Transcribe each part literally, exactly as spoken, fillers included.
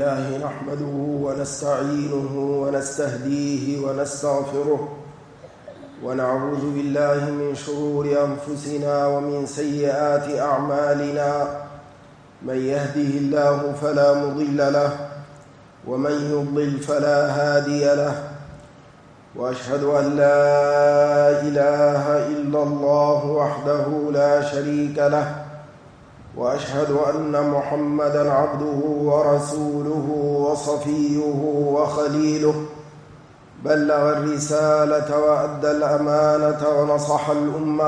لله نحمده ونستعينه ونستهديه ونستغفره ونعوذ بالله من شرور أنفسنا ومن سيئات أعمالنا. من يهده الله فلا مضل له ومن يضلل فلا هادي له، وأشهد أن لا إله إلا الله وحده لا شريك له، وأشهد أن محمدًا عبده ورسوله وصفيه وخليله، بلغ الرسالة وأدى الأمانة ونصح الأمة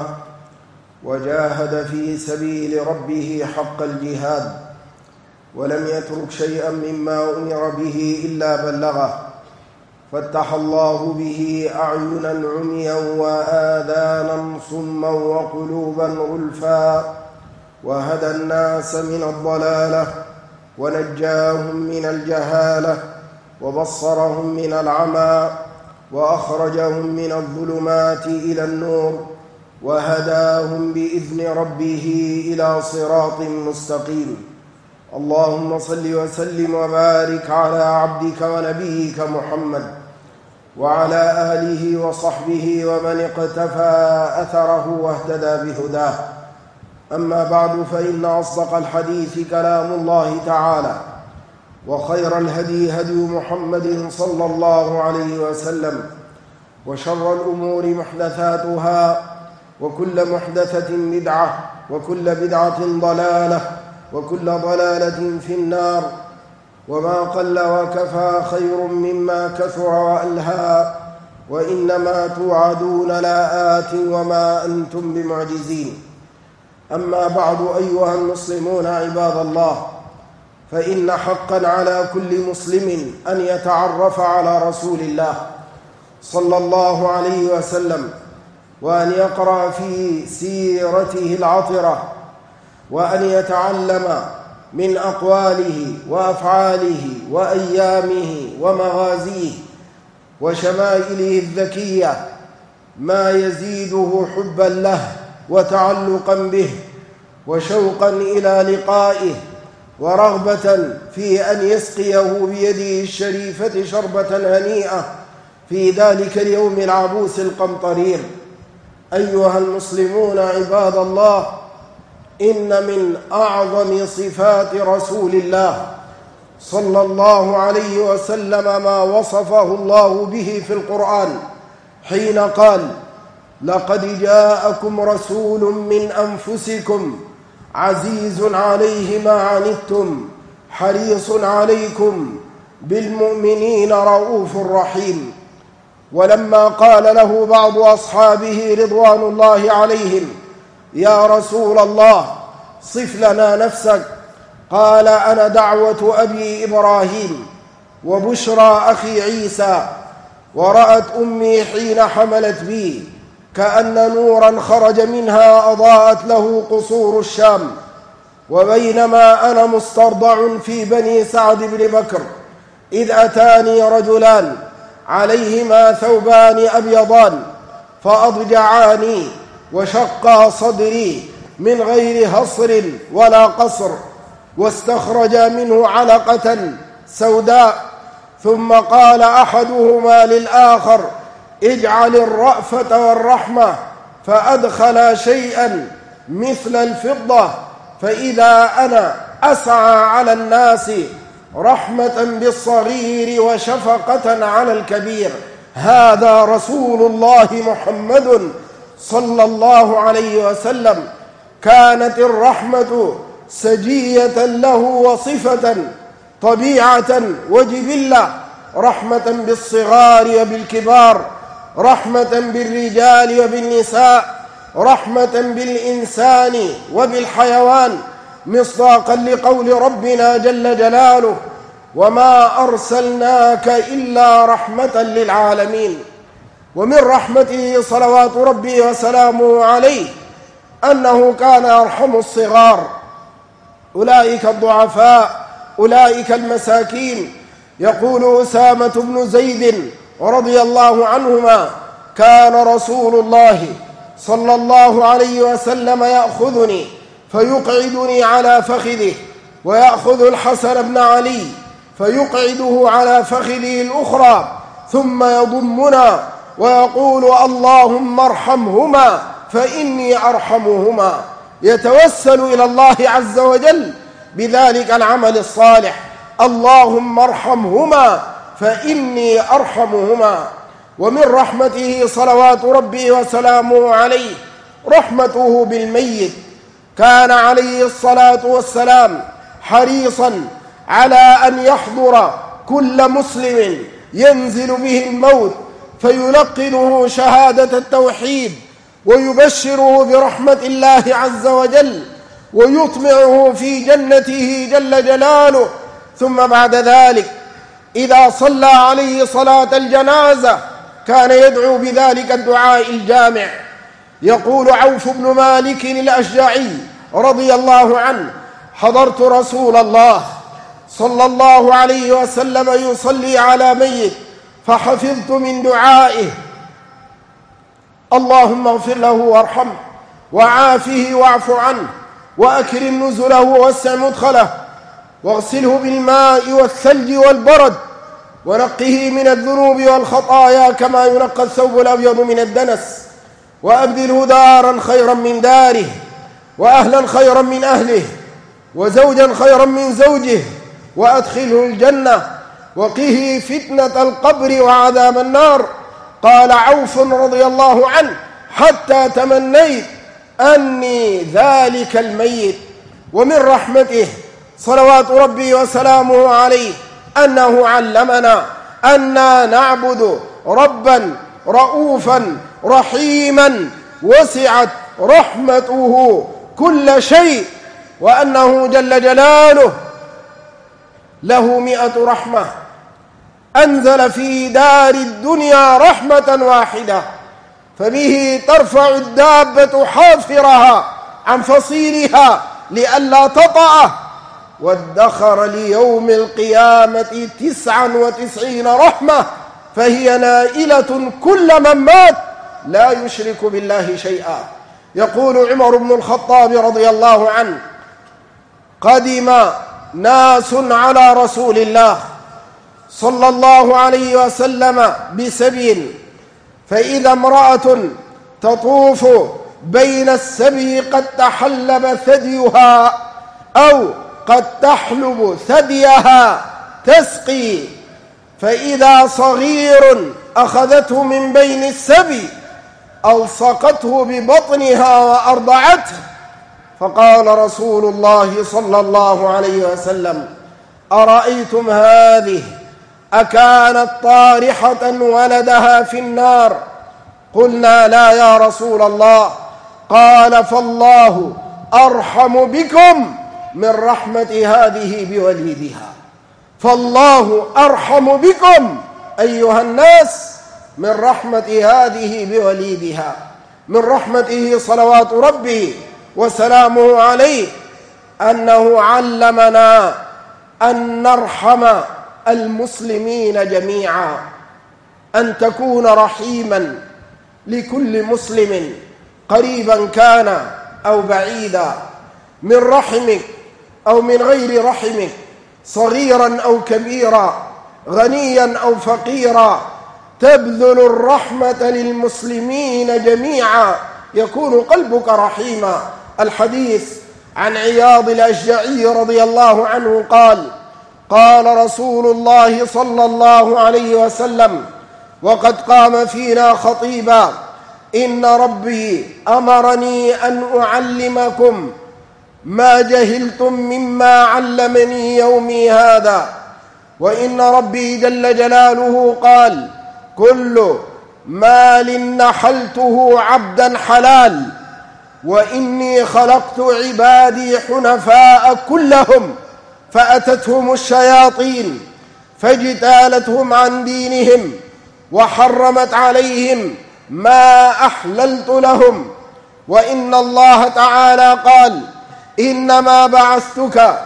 وجاهد في سبيل ربه حق الجهاد، ولم يترك شيئا مما أمر به إلا بلغه، فتح الله به أعينا عميا وآذانا صما وقلوبا غلفا، وهدى الناس من الضلالة ونجاهم من الجهالة وبصرهم من العمى وأخرجهم من الظلمات إلى النور وهداهم بإذن ربه إلى صراط مستقيم. اللهم صل وسلم وبارك على عبدك ونبيك محمد وعلى آله وصحبه ومن اقتفى أثره واهتدى بهداه. أما بعد، فإن أصدق الحديث كلام الله تعالى، وخير الهدي هدي محمد صلى الله عليه وسلم، وشر الأمور محدثاتها، وكل محدثة بدعة، وكل بدعة ضلالة، وكل ضلالة في النار. وما قل وكفى خير مما كثر وألهى، وإنما توعدون لآت وما أنتم بمعجزين. أما بعد، أيها المسلمون عباد الله، فإن حقا على كل مسلم أن يتعرف على رسول الله صلى الله عليه وسلم، وأن يقرأ في سيرته العطرة، وأن يتعلم من أقواله وأفعاله وأيامه ومغازيه وشمائله الذكية ما يزيده حبا له وتعلقا به وشوقا إلى لقائه، ورغبة في أن يسقيه بيده الشريفة شربة هنيئة في ذلك اليوم العبوس القمطرير. أيها المسلمون عباد الله، إن من أعظم صفات رسول الله صلى الله عليه وسلم ما وصفه الله به في القرآن حين قال: لقد جاءكم رسول من أنفسكم عزيز عليه ما عنتم حريص عليكم بالمؤمنين رؤوف رحيم. ولما قال له بعض أصحابه رضوان الله عليهم: يا رسول الله، صف لنا نفسك، قال: أنا دعوة أبي إبراهيم وبشرى أخي عيسى، ورأت أمي حين حملت بي كأن نورا خرج منها أضاءت له قصور الشام، وبينما أنا مسترضع في بني سعد بن بكر إذ أتاني رجلان عليهما ثوبان أبيضان فأضجعاني وشقا صدري من غير هصر ولا قصر، واستخرجا منه علقة سوداء، ثم قال أحدهما للآخر: اجعل الرأفة والرحمة، فأدخل شيئا مثل الفضة، فإذا أنا أسعى على الناس رحمة بالصغير وشفقة على الكبير. هذا رسول الله محمد صلى الله عليه وسلم. كانت الرحمة سجية له وصفة، طبيعة وجبلة، رحمة بالصغار وبالكبار، رحمة بالرجال وبالنساء، رحمة بالإنسان وبالحيوان، مصداقا لقول ربنا جل جلاله: وما أرسلناك إلا رحمة للعالمين. ومن رحمته صلوات ربي وسلامه عليه أنه كان يرحم الصغار، أولئك الضعفاء، أولئك المساكين. يقول أسامة بن زيد رضي الله عنهما: كان رسول الله صلى الله عليه وسلم يأخذني فيقعدني على فخذه، ويأخذ الحسن بن علي فيقعده على فخذه الأخرى ثم يضمنا ويقول اللهم ارحمهما فإني أرحمهما، يتوسل إلى الله عز وجل بذلك العمل الصالح، اللهم ارحمهما فإني أرحمهما. ومن رحمته صلوات ربي وسلامه عليه رحمته بالميت، كان عليه الصلاة والسلام حريصا على أن يحضر كل مسلم ينزل به الموت فيلقنه شهادة التوحيد ويبشره برحمة الله عز وجل ويطمعه في جنته جل جلاله. ثم بعد ذلك إذا صلى عليه صلاة الجنازة كان يدعو بذلك الدعاء الجامع. يقول عوف بن مالك الأشجعي رضي الله عنه: حضرت رسول الله صلى الله عليه وسلم يصلي على ميت فحفظت من دعائه اللهم اغفر له وارحمه وعافه واعف عنه وأكرم نزله ووسع مدخله واغسله بالماء والثلج والبرد ونقه من الذنوب والخطايا كما ينقى الثوب الأبيض من الدنس، وأبدله دارا خيرا من داره وأهلا خيرا من أهله وزوجا خيرا من زوجه وأدخله الجنة وقه فتنة القبر وعذاب النار. قال عوف رضي الله عنه: حتى تمنيت أني ذلك الميت. ومن رحمته صلوات ربي وسلامه عليه أنه علمنا أننا نعبد ربا رؤوفا رحيما وسعت رحمته كل شيء، وأنه جل جلاله له مئة رحمة، أنزل في دار الدنيا رحمة واحدة فبه ترفع الدابة حافرها عن فصيلها لئلا تطأه، وادخر ليوم القيامة تسعا وتسعين رحمة فهي نائلة كل من مات لا يشرك بالله شيئا. يقول عمر بن الخطاب رضي الله عنه: قدم ناس على رسول الله صلى الله عليه وسلم بسبي، فإذا امرأة تطوف بين السبي قد تحلب ثديها أو قد تحلب ثديها تسقي، فإذا صغير أخذته من بين السبي ألصقته ببطنها وأرضعته، فقال رسول الله صلى الله عليه وسلم: أرأيتم هذه أكانت طارحة ولدها في النار؟ قلنا: لا يا رسول الله. قال: فالله أرحم بكم من رحمة هذه بوليدها. فالله أرحم بكم أيها الناس من رحمة هذه بوليدها. من رحمته صلوات ربه وسلامه عليه أنه علمنا أن نرحم المسلمين جميعا، أن تكون رحيما لكل مسلم قريبا كان أو بعيدا، من رحمك أو من غير رحمك، صغيرا أو كبيرا، غنيا أو فقيرا، تبذل الرحمة للمسلمين جميعا يكون قلبك رحيما. الحديث عن عياض الأشجعي رضي الله عنه قال: قال رسول الله صلى الله عليه وسلم وقد قام فينا خطيبا: إن ربي أمرني أن أعلمكم ما جهلتم مما علمني يومي هذا. وإن ربي جل جلاله قال: كل مال نحلته عبدا حلال، وإني خلقت عبادي حنفاء كلهم، فأتتهم الشياطين فاجتالتهم عن دينهم وحرمت عليهم ما أحللت لهم. وإن الله تعالى قال: إنما بعثتك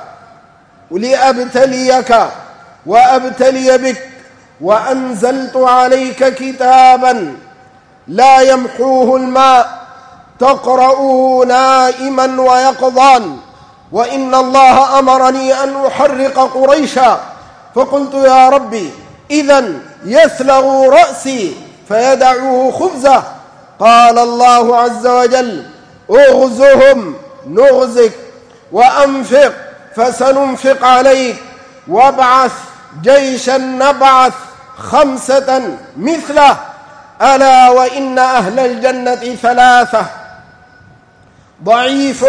لأبتليك وأبتلي بك، وأنزلت عليك كتابا لا يمحوه الماء تقرؤه نائما ويقظان. وإن الله أمرني أن أحرق قريشا، فقلت يا ربي إذن يثلغ رأسي فيدعوه خبزه. قال الله عز وجل اغزهم نغزك وأنفق فسننفق عليك وابعث جيشا نبعث خمسة مثله. ألا وإن أهل الجنة ثلاثة: ضعيف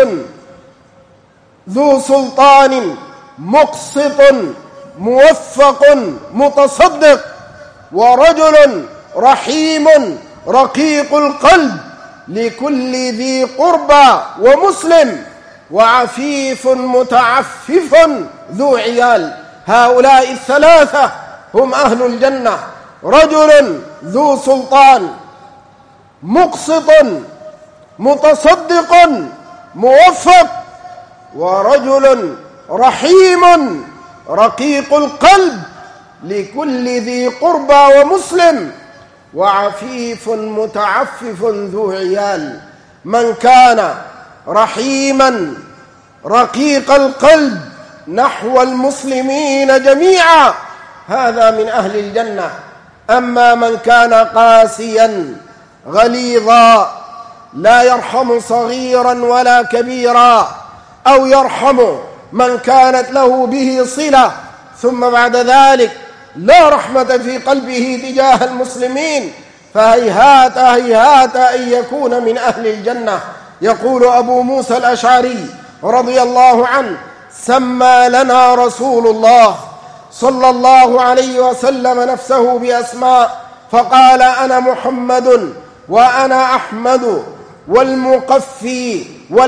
ذو سلطان مقسط موفق متصدق، ورجل رحيم رقيق القلب لكل ذي قربى ومسلم، وعفيف متعفف ذو عيال. هؤلاء الثلاثة هم أهل الجنة: رجل ذو سلطان مقسط متصدق موفق، ورجل رحيم رقيق القلب لكل ذي قربى ومسلم، وعفيف متعفف ذو عيال. من كان رحيما رقيق القلب نحو المسلمين جميعا هذا من أهل الجنة. أما من كان قاسيا غليظا لا يرحم صغيرا ولا كبيرا، أو يرحم من كانت له به صلة ثم بعد ذلك لا رحمة في قلبه تجاه المسلمين، فهيهات هيهات أن يكون من أهل الجنة. يقول أبو موسى الأشعري رضي الله عنه: سمى لنا رسول الله صلى الله عليه وسلم نفسه بأسماء فقال: أنا محمد وأنا أحمد والمقفي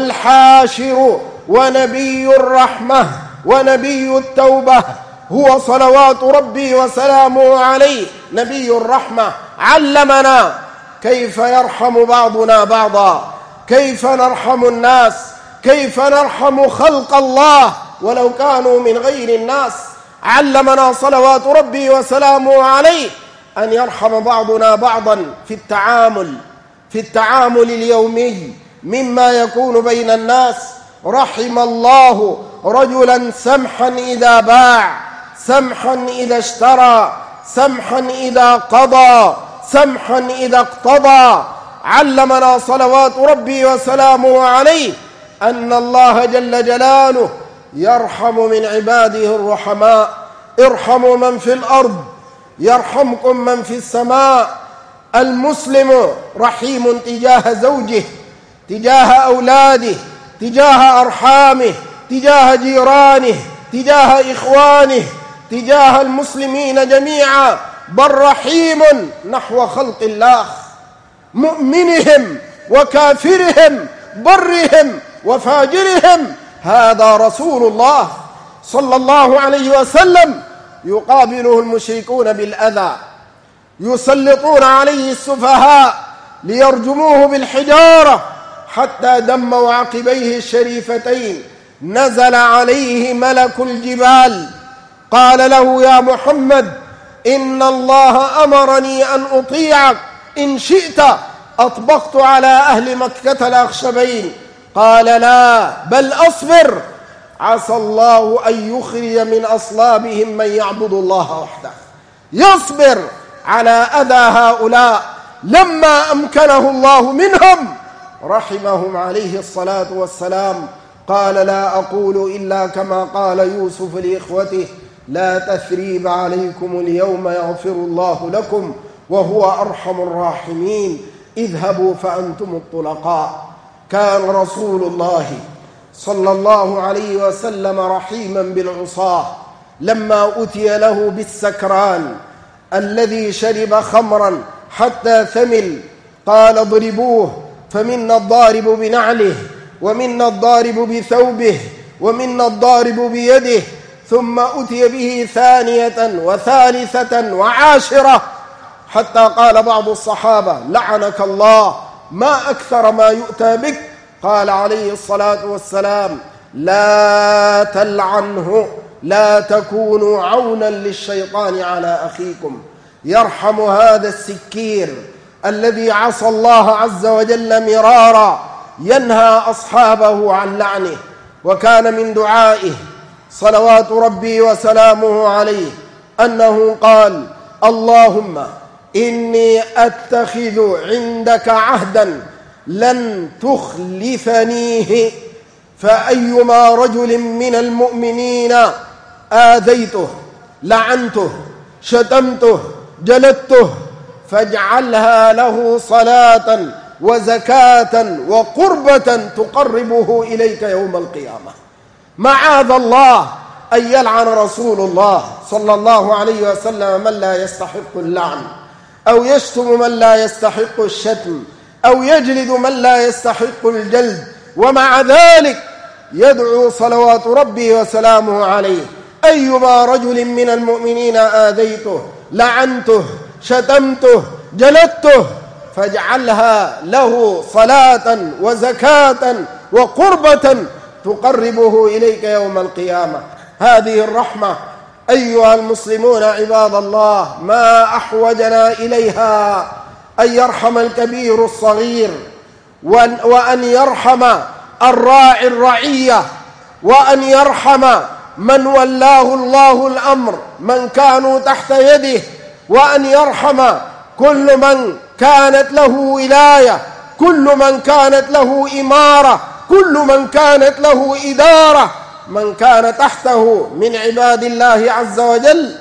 والحاشر ونبي الرحمة ونبي التوبة، هو صلوات ربي وسلامه عليه نبي الرحمة. علمنا كيف يرحم بعضنا بعضا، كيف نرحم الناس، كيف نرحم خلق الله ولو كانوا من غير الناس. علمنا صلوات ربي وسلامه عليه أن يرحم بعضنا بعضا في التعامل في التعامل اليومي مما يكون بين الناس. رحم الله رجلا سمحا إذا باع، سمحا إذا اشترى، سمحا إذا قضى، سمحا إذا اقتضى. علمنا صلوات ربي وسلامه عليه أن الله جل جلاله يرحم من عباده الرحماء. ارحموا من في الأرض يرحمكم من في السماء. المسلم رحيم تجاه زوجه، تجاه أولاده، تجاه أرحامه، تجاه جيرانه، تجاه إخوانه، تجاه المسلمين جميعا، بل رحيم نحو خلق الله، مؤمنهم وكافرهم، برهم وفاجرهم. هذا رسول الله صلى الله عليه وسلم يقابله المشركون بالأذى، يسلطون عليه السفهاء ليرجموه بالحجارة حتى دموا عقبيه الشريفتين. نزل عليه ملك الجبال قال له: يا محمد، إن الله أمرني أن أطيعك، إن شئت أطبقت على أهل مكة الأخشبين. قال: لا، بل أصبر، عسى الله أن يخرج من أصلابهم من يعبد الله وحده. يصبر على أذى هؤلاء. لما أمكنه الله منهم رحمهم عليه الصلاة والسلام. قال: لا أقول إلا كما قال يوسف لإخوته: لا تثريب عليكم اليوم يغفر الله لكم وهو أرحم الراحمين، اذهبوا فأنتم الطلقاء. كان رسول الله صلى الله عليه وسلم رحيما بالعصاة. لما أتي له بالسكران الذي شرب خمرا حتى ثمل قال: اضربوه، فمنا الضارب بنعله، ومنا الضارب بثوبه، ومنا الضارب بيده. ثم أتي به ثانية وثالثة وعاشرة حتى قال بعض الصحابة: لعنك الله، ما أكثر ما يؤتى بك. قال عليه الصلاة والسلام: لا تلعنه، لا تكونوا عونا للشيطان على أخيكم. يرحم هذا السكير الذي عصى الله عز وجل مرارا، ينهى أصحابه عن لعنه. وكان من دعائه صلوات ربي وسلامه عليه: أنه قال: اللهم إني أتخذ عندك عهدا لن تخلفنيه، فأيما رجل من المؤمنين آذيته لعنته شتمته جلدته فاجعلها له صلاة وزكاة وقربة تقربه إليك يوم القيامة. معاذ الله أن يلعن رسول الله صلى الله عليه وسلم من لا يستحق اللعن، أو يشتم من لا يستحق الشتم، أو يجلد من لا يستحق الجلد، ومع ذلك يدعو صلوات ربي وسلامه عليه: أيما رجل من المؤمنين آذيته لعنته شتمته جلدته فاجعلها له صلاة وزكاة وقربة تقربه إليك يوم القيامة. هذه الرحمة أيها المسلمون عباد الله ما أحوجنا إليها، أن يرحم الكبير الصغير، وأن يرحم الراعي الرعية، وأن يرحم من ولاه الله الأمر من كانوا تحت يده، وأن يرحم كل من كانت له ولاية، كل من كانت له إمارة، كل من كانت له إدارة، من كان تحته من عباد الله عز وجل.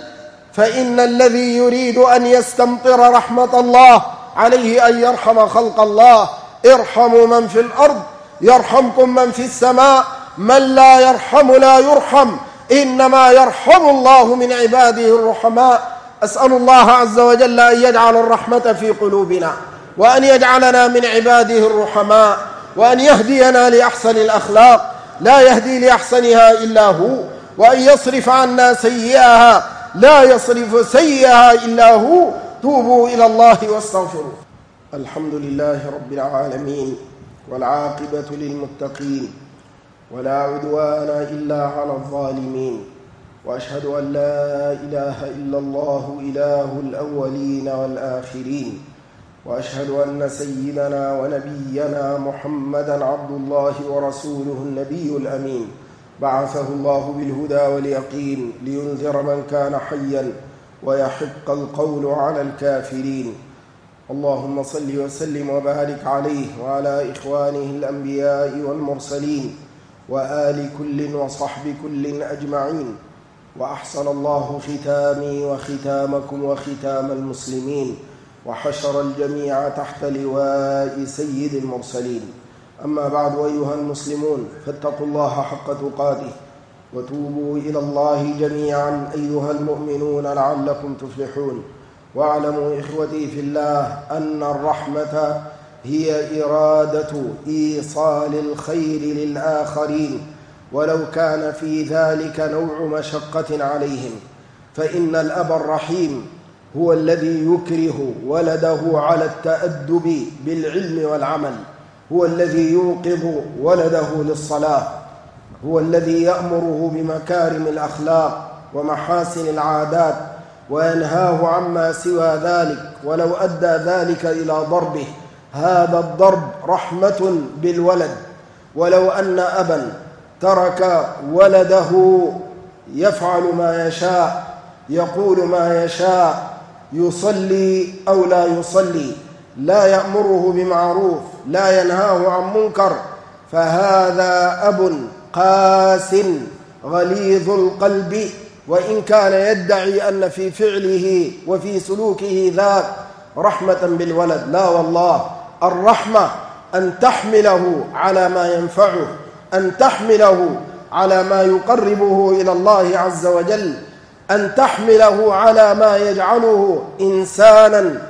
فإن الذي يريد أن يستمطر رحمة الله عليه أن يرحم خلق الله. ارحموا من في الأرض يرحمكم من في السماء، من لا يرحم لا يرحم، إنما يرحم الله من عباده الرحماء. أسأل الله عز وجل أن يجعل الرحمة في قلوبنا، وأن يجعلنا من عباده الرحماء، وأن يهدينا لأحسن الأخلاق لا يهدي لأحسنها إلا هو، وأن يصرف عنا سيئها لا يصرف سيئها إلا هو. توبوا إلى الله واستغفروه. الحمد لله رب العالمين، والعاقبة للمتقين، ولا عدوان إلا على الظالمين، وأشهد أن لا إله إلا الله إله الأولين والآخرين، وأشهد أن سيدنا ونبينا محمدًا عبد الله ورسوله النبي الأمين، بعثه الله بالهدى واليقين لينذر من كان حيًا ويحق القول على الكافرين. اللهم صل وسلم وبارك عليه وعلى إخوانه الأنبياء والمرسلين وآل كل وصحب كل أجمعين. وأحسن الله ختامي وختامكم وختام المسلمين، وحشر الجميع تحت لواء سيد المرسلين. أما بعد، أيها المسلمون، فاتقوا الله حق تقاته، وتوبوا إلى الله جميعا أيها المؤمنون لعلكم تفلحون. واعلموا إخوتي في الله أن الرحمة هي إرادة إيصال الخير للآخرين، ولو كان في ذلك نوع مشقة عليهم. فإن الأب الرحيم هو الذي يكره ولده على التأدب بالعلم والعمل، هو الذي يوقظ ولده للصلاة، هو الذي يأمره بمكارم الأخلاق ومحاسن العادات، وينهاه عما سوى ذلك ولو أدى ذلك إلى ضربه. هذا الضرب رحمة بالولد. ولو أن أبا ترك ولده يفعل ما يشاء، يقول ما يشاء، يصلي أو لا يصلي، لا يأمره بمعروف، لا ينهاه عن منكر، فهذا أب قاس غليظ القلب، وإن كان يدعي أن في فعله وفي سلوكه ذاك رحمة بالولد. لا والله، الرحمة أن تحمله على ما ينفعه، أن تحمله على ما يقربه إلى الله عز وجل، أن تحمله على ما يجعله إنسانا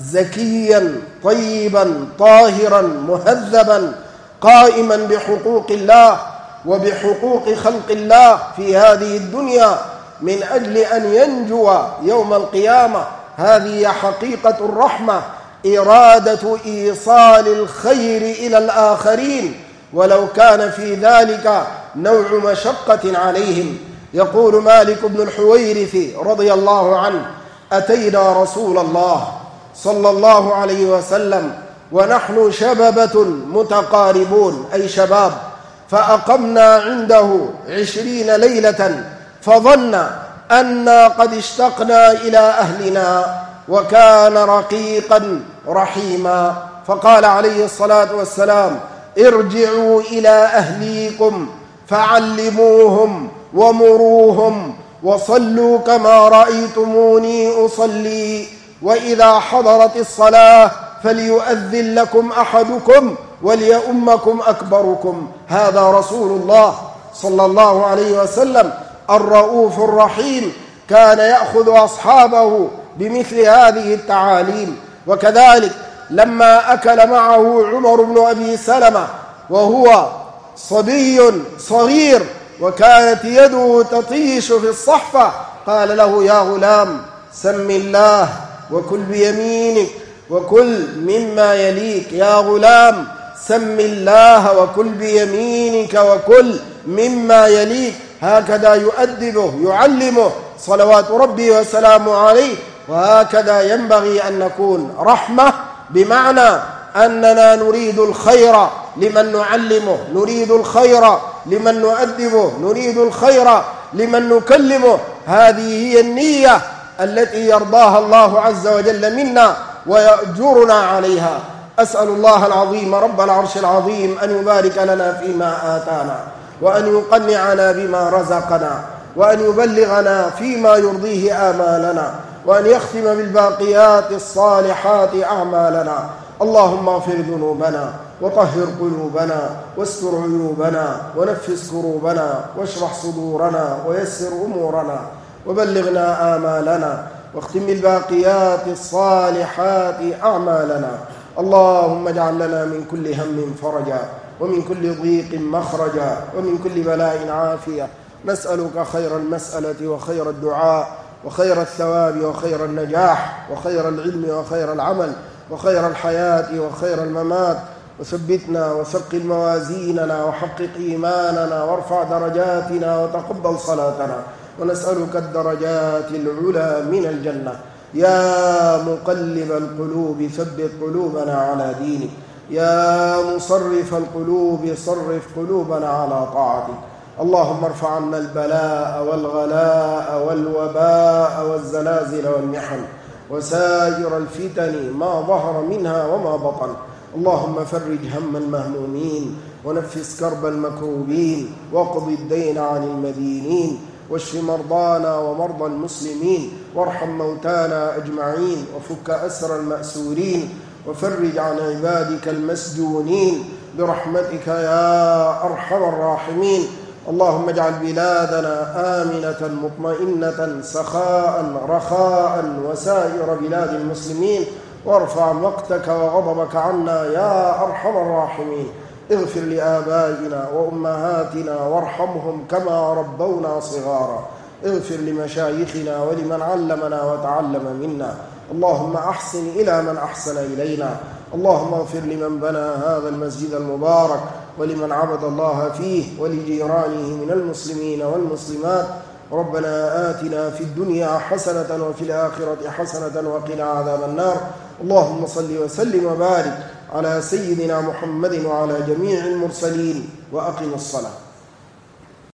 زكيا طيبا طاهرا مهذبا قائما بحقوق الله وبحقوق خلق الله في هذه الدنيا من أجل أن ينجو يوم القيامة. هذه حقيقة الرحمة، إرادة إيصال الخير إلى الآخرين ولو كان في ذلك نوع مشقة عليهم. يقول مالك بن الحويرث رضي الله عنه: أتينا رسول الله صلى الله عليه وسلم ونحن شببة متقاربون، أي شباب، فأقمنا عنده عشرين ليلة، فظن أنا قد اشتقنا إلى أهلنا، وكان رقيقا رحيما. فقال عليه الصلاة والسلام: ارجعوا إلى أهليكم فعلموهم ومروهم وصلوا كما رأيتموني أصلي، وإذا حضرت الصلاة فليؤذن لكم أحدكم وليؤمكم أكبركم. هذا رسول الله صلى الله عليه وسلم الرؤوف الرحيم، كان يأخذ أصحابه بمثل هذه التعاليم. وكذلك لما أكل معه عمر بن أبي سلمة وهو صبي صغير وكانت يده تطيش في الصحفة، قال له: يا غلام سم الله وكل بيمينك وكل مما يليك، يا غلام سم الله وكل بيمينك وكل مما يليك. هكذا يؤدبه يعلمه صلوات ربي وسلامه عليه. وهكذا ينبغي أن نكون، رحمة بمعنى أننا نريد الخير لمن نعلمه، نريد الخير لمن نؤدبه، نريد الخير لمن نكلمه. هذه هي النية التي يرضاها الله عز وجل منا ويأجرنا عليها. أسأل الله العظيم رب العرش العظيم أن يبارك لنا فيما آتانا، وأن يقنعنا بما رزقنا، وأن يبلغنا فيما يرضيه آمالنا، وأن يختم بالباقيات الصالحات أعمالنا. اللهم اغفر ذنوبنا وطهر قلوبنا واستر عيوبنا ونفس كروبنا واشرح صدورنا ويسر أمورنا وبلغنا آمالنا، واختم بالباقيات الصالحات أعمالنا. اللهم اجعل لنا من كل هم فرجا، ومن كل ضيق مخرجا، ومن كل بلاء عافية. نسألك خير المسألة وخير الدعاء وخير الثواب وخير النجاح وخير العلم وخير العمل وخير الحياة وخير الممات. وثبتنا وثقل موازيننا وحقق إيماننا وارفع درجاتنا وتقبل صلاتنا. ونسألك الدرجات العلى من الجنة. يا مقلب القلوب ثبت قلوبنا على دينك، يا مصرف القلوب صرف قلوبنا على طاعتك. اللهم ارفع عنا البلاء والغلاء والوباء والزلازل والمحن وسائر الفتن ما ظهر منها وما بطن. اللهم فرج هم المهمومين ونفس كرب المكروبين واقض الدين عن المدينين واشف مرضانا ومرضى المسلمين وارحم موتانا أجمعين وفك أسر المأسورين وفرج عن عبادك المسجونين برحمتك يا أرحم الراحمين. اللهم اجعل بلادنا آمنة مطمئنة سخاء رخاء وسائر بلاد المسلمين، وارفع مقتك وغضبك عنا يا أرحم الراحمين. اغفر لآبائنا وأمهاتنا وارحمهم كما ربونا صغارا. اغفر لمشايخنا ولمن علمنا وتعلم منا. اللهم أحسن إلى من أحسن إلينا. اللهم اغفر لمن بنى هذا المسجد المبارك ولمن عبد الله فيه ولجيرانه من المسلمين والمسلمات. ربنا آتنا في الدنيا حسنة وفي الآخرة حسنة وقنا عذاب النار. اللهم صل وسلم وبارك على سيدنا محمد وعلى جميع المرسلين، وأقم الصلاة.